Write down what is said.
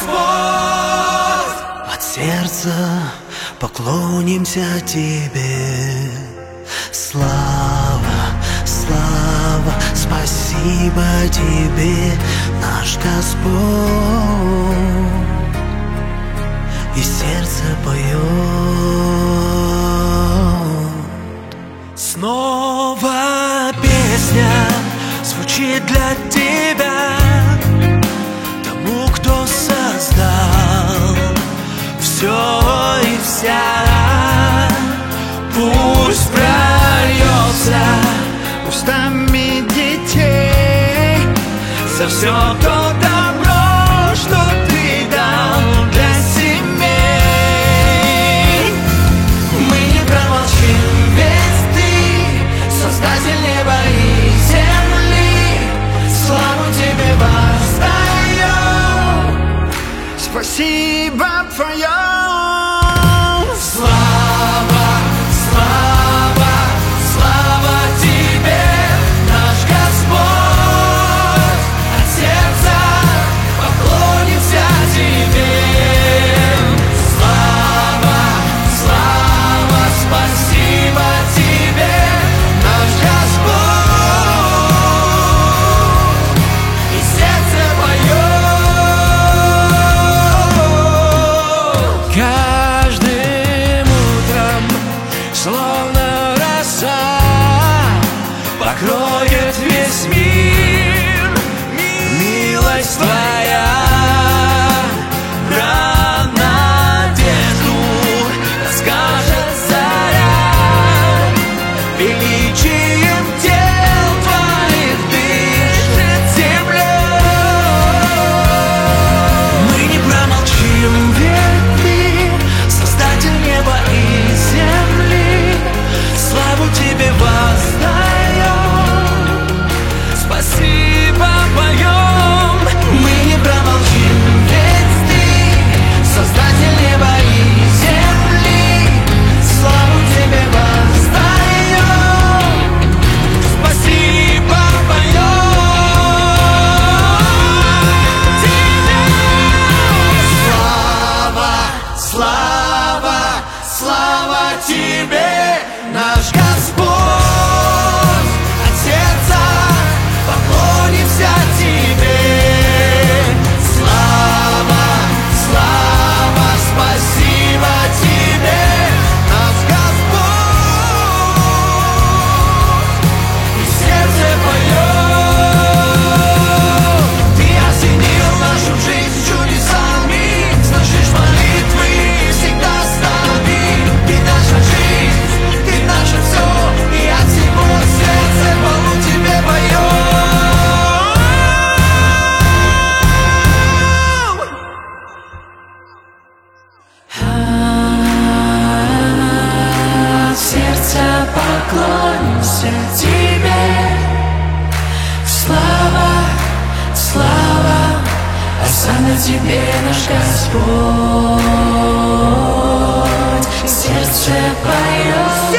Господь. От сердца поклонимся Тебе. Слава, слава, спасибо Тебе, наш Господь. И сердце поет. Снова песня звучит для Тебя, тому, кто создал все и вся. Пусть прольется устами детей за все то добро, что Ты дал для семей. Мы не промолчим, ведь Ты создатель неба и земли. Славу Тебе воздаем, спасибо Твое. Слава, слава, слава Тебе, наш Господь. От сердца поклонимся Тебе. Слава, слава, спасибо Тебе, наш Господь. И сердце поет. Каждым утром, словно роса, покроет весь мир милость Твоя. Про надежду расскажет заря, величием дел Твоих дышит земля. Мы не промолчим, ведь Ты создатель неба и земли. Славу Тебе воздаем, спасибо поем. Мы не промолчим, ведь Ты создатель неба и земли. Славу Тебе воздаем, спасибо поем. Слава, слава, слава Тебе, наш Господь. От сердца поклонимся Тебе. Слава, слава, спасибо Тебе, наш Господь. И сердце поет. Ты осенил нашу жизнь чудесами, слышишь молитвы всегда с нами. Ты наша жизнь, Ты наше все, и от всего сердца хвалу Тебе поем. От сердца поклонимся Тебе. Слава, слава, осанна Тебе, наш Господь. Сердце поет.